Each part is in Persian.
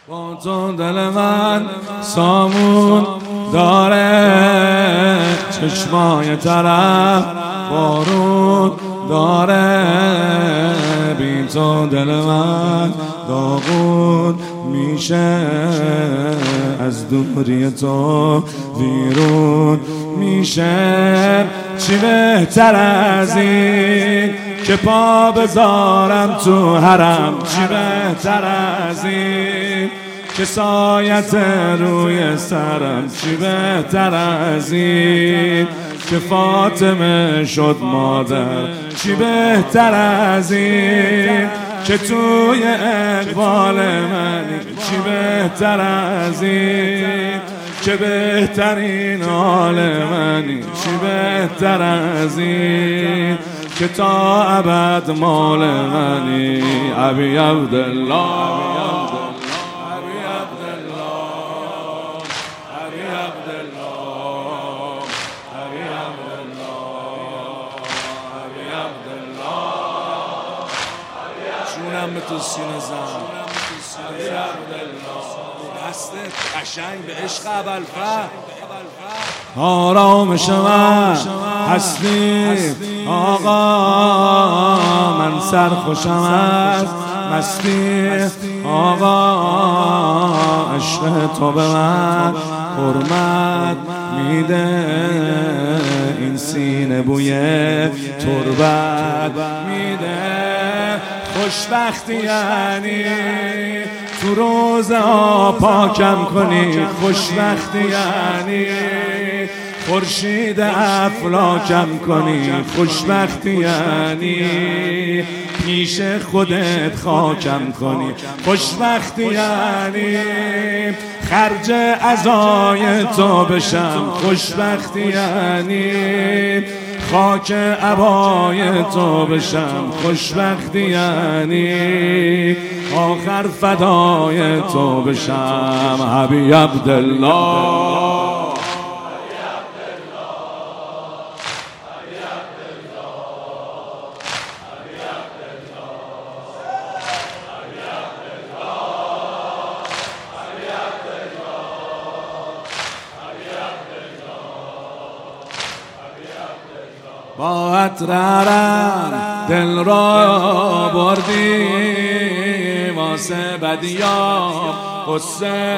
با تو دل من سامون داره، چشمای طرف بارون داره. بی تو دل من داغون میشه، از دوری تو ویرون میشه. چی بهتر از این که پا بذارم تو حرم؟ چی بهتر از این که سایت روی سرم؟ چی بهتر از این که فاطمه شد مادر؟ چی بهتر از این که توی اقبال منی؟ چی بهتر از این که بهترین حال منی؟ چی بهتر از این که تا ابد مال منی؟ ابی عبدالله، جونم به تو سینه زن، دستت قشنگ به عشق ابوالفضل. آرامش من هستی آقا، من سرخوشم از مستی آقا. عشق تو به من حرمت میده، این سینه بوی تربت میده. خوشبختی یعنی تو روزه ها پاکم کنی، خوشبختی یعنی خورشید افلاکم کنی، خوشبختی یعنی پیش خودت خاکم کنی، خوشبختی یعنی خرج عزای تو بشم، خوشبختی یعنی خاک عبای تو بشم، خوشبختی یعنی آخر فدای تو بشم. ابی عبدالله، با عطرم دل را بردی، واسه بدیا قصه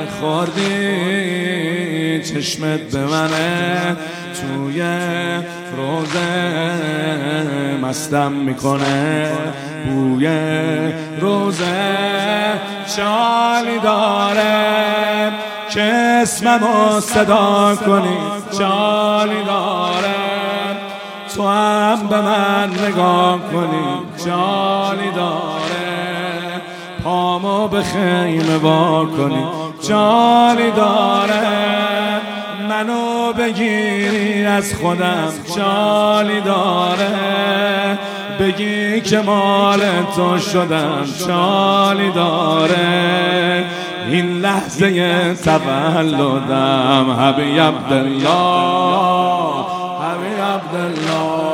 خوردی. چشمت به منه توی روزه مستم میکنه، بوی روزه چالی داره که اسممو صدا کنی، چالی داره تو هم به من نگاه کنی، جالی داره پامو به خیمه وا کنی، جالی داره منو بگیری از خودم، جالی داره بگی که مال تو شدم، جالی داره این لحظه تولدم. ابی عبدالله، ابی عبدالله.